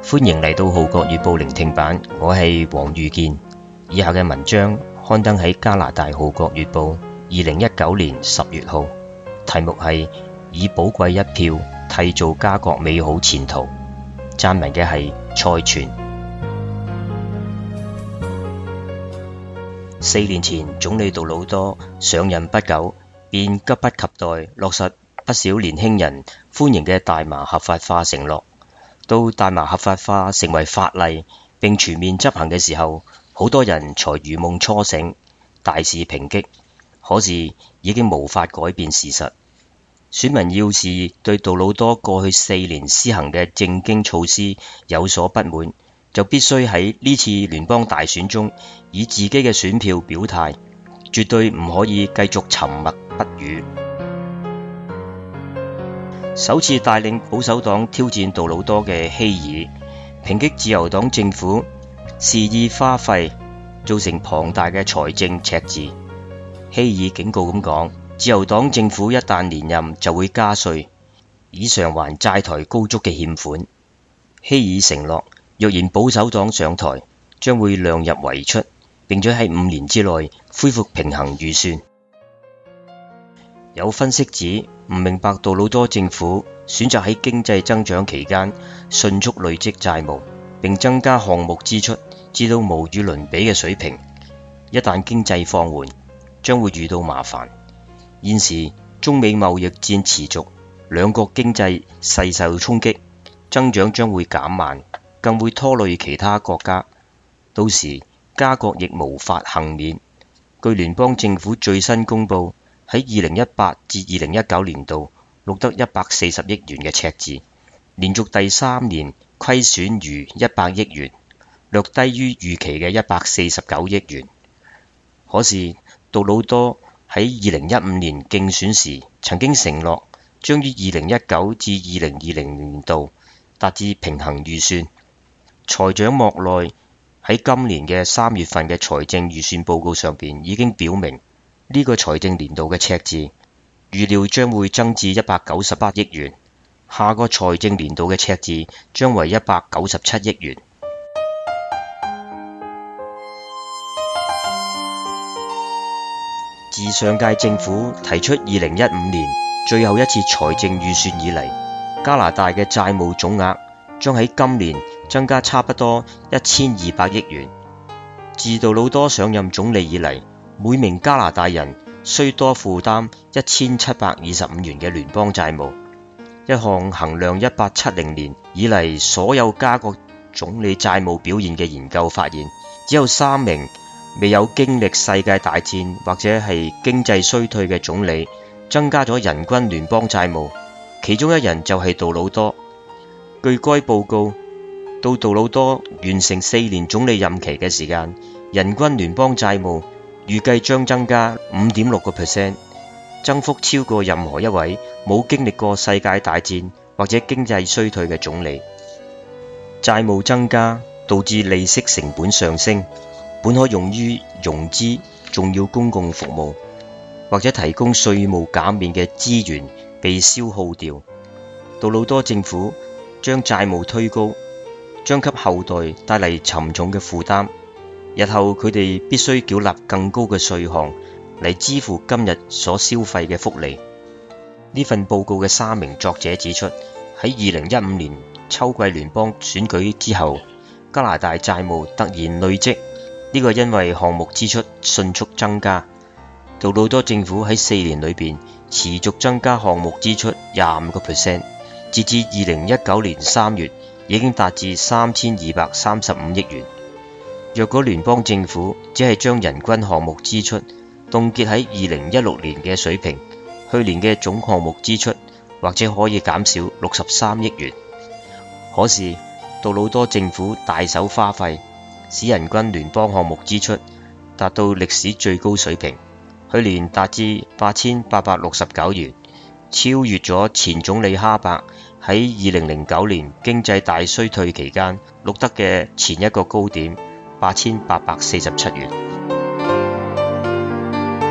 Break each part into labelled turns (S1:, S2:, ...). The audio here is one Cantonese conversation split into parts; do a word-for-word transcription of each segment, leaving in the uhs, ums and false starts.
S1: 歡迎嚟到《號角月報》聆聽版，我係黃裕健。以下嘅文章刊登喺加拿大《號角月報》二零一九年十月號，題目係以寶貴一票締造家國美好前途。撰文嘅係蔡全。四年前，總理杜魯多上任不久，便急不及待落實不少年輕人歡迎嘅大麻合法化承諾。到大麻合法化成為法例並全面執行嘅時候，好多人才如夢初醒，大肆抨擊。可是已經無法改變事實。選民要是對杜魯多過去四年施行嘅政經措施有所不滿，就必須喺呢次聯邦大選中以自己嘅選票表態，絕對唔可以繼續沉默不語。首次帶領保守黨挑戰杜魯多嘅希爾，抨擊自由黨政府肆意花費，造成龐大嘅財政赤字。希爾警告咁講，自由黨政府一旦連任就會加稅，以償還債台高築嘅欠款。希爾承諾，若然保守黨上台，將會量入為出，並且喺五年之內恢復平衡預算。有分析指，唔明白杜魯多政府選擇喺經濟增長期間迅速累積債務，並增加項目支出至到無與倫比嘅水平。一旦經濟放緩，將會遇到麻煩。現時中美貿易戰持續，兩國經濟勢受衝擊，增長將會減慢，更會拖累其他國家。到時家國亦無法幸免。據聯邦政府最新公佈，喺二零一八至二零一九年度錄得一百四十億元嘅赤字，連續第三年虧損逾一百億元，略低於預期嘅一百四十九億元。可是杜魯多喺二零一五年競選時曾經承諾，將於二零一九至二零二零年度達至平衡預算。財長莫內喺今年嘅三月份嘅財政預算報告上邊已經表明，呢個財政年度嘅赤字預料將會增至一百九十八億元，下個財政年度嘅赤字將為一百九十七億元。自上屆政府提出二零一五年最後一次財政預算以嚟，加拿大嘅債務總額將喺今年增加差不多一千二百億元。自杜魯多上任總理以嚟，每名加拿大人需多負擔一千七百二十五元嘅聯邦債務。一項衡量一八七零年以嚟所有加國總理債務表現嘅研究發現，只有三名未有經歷世界大戰或者係經濟衰退嘅總理增加咗人均聯邦債務，其中一人就係杜魯多。據該報告，到杜魯多完成四年總理任期嘅時間，人均聯邦債務預計將增加 五點六個 percent， 增幅超過任何一位冇經歷過世界大戰或者經濟衰退嘅總理。債務增加導致利息成本上升，本可用於融資重要公共服務或者提供稅務減免嘅資源被消耗掉。杜魯多政府將債務推高，將給後代帶嚟沉重嘅負擔。日後佢哋必須繳納更高嘅稅項嚟支付今日所消費嘅福利。呢份報告嘅三名作者指出，喺二零一五年秋季聯邦選舉之後，加拿大債務突然累積，呢個因為項目支出迅速增加。杜魯多政府喺四年裏邊持續增加項目支出廿五個 percent， 截至二零一九年三月已經達至三千二百三十五億元。若果聯邦政府只係將人均項目支出凍結喺二零一六年嘅水平，去年嘅總項目支出或者可以減少六十三億元。可是杜魯多政府大手花費，使人均聯邦項目支出達到歷史最高水平，去年達至八千八百六十九元，超越咗前總理哈伯喺二零零九年經濟大衰退期間錄得嘅前一個高點八千八百四十七元。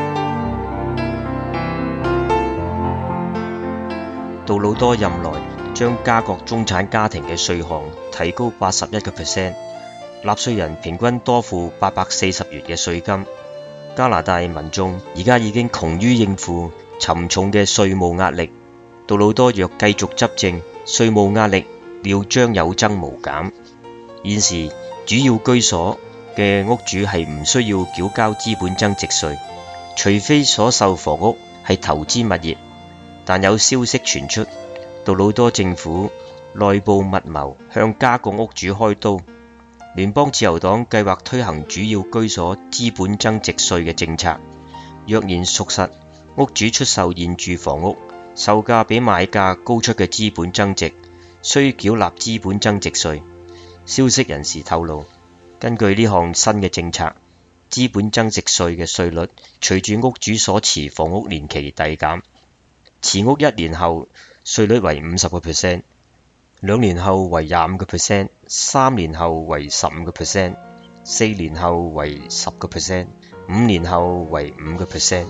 S1: 杜魯多任內將加國中產家庭嘅稅項提高八十一個 percent， 納稅人平均多付八百四十元嘅稅金。加拿大民眾而家已經窮於應付沉重嘅稅務壓力，杜魯多若繼續執政，稅務壓力料將有增無減。現時主要居所嘅屋主係唔需要繳交資本增值稅，除非所售房屋係投資物業。但有消息傳出，杜魯多政府內部密謀向加國屋主開刀。聯邦自由黨計劃推行主要居所資本增值稅嘅政策，若然屬實，屋主出售現住房屋，售價比買價高出嘅資本增值，需繳納資本增值稅。消息人士透露，根據呢項新嘅政策，資本增值稅嘅稅率隨住屋主所持房屋年期遞減，持屋一年後稅率為五十個 percent。兩年後為廿五個 percent， 三年後為十五個 percent， 四年後為十個 percent， 五年後為五個 percent。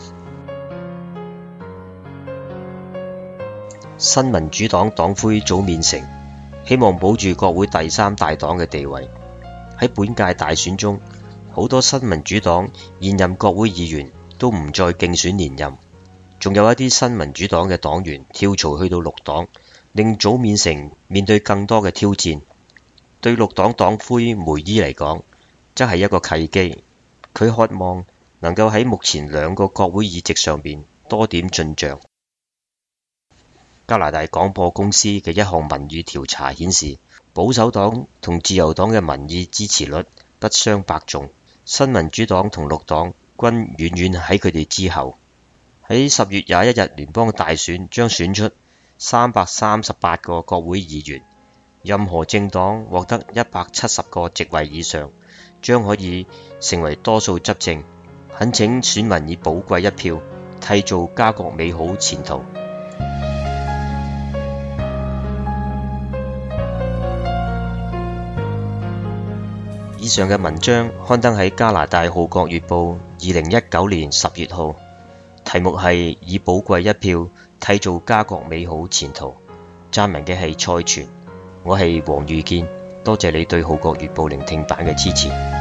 S1: 新民主黨黨魁早面承希望保住國會第三大黨嘅地位。喺本屆大選中，好多新民主黨現任國會議員都唔再競選連任，仲有一啲新民主黨嘅黨員跳槽去到綠黨，令早面承面對更多嘅挑戰。對綠黨黨魁梅伊嚟講，則係一個契機。佢渴望能夠喺目前兩個國會議席上邊多點進帳。加拿大廣播公司嘅一項民意調查顯示，保守黨同自由黨嘅民意支持率不相伯仲，新民主黨同綠黨均遠遠喺佢哋之後。喺十月廿一日聯邦大選將選出三百三十八個國會議員，任何政黨獲得一百七十個席位以上，將可以成為多數執政。懇請選民以寶貴一票，締造加國美好前途。以上嘅文章刊登喺加拿大《號角月報》二零一九年十月號，題目係以寶貴一票締造加國美好前途。撰文嘅係蔡全，我係黃宇堅，多謝你對《號角月報》聆聽版嘅支持。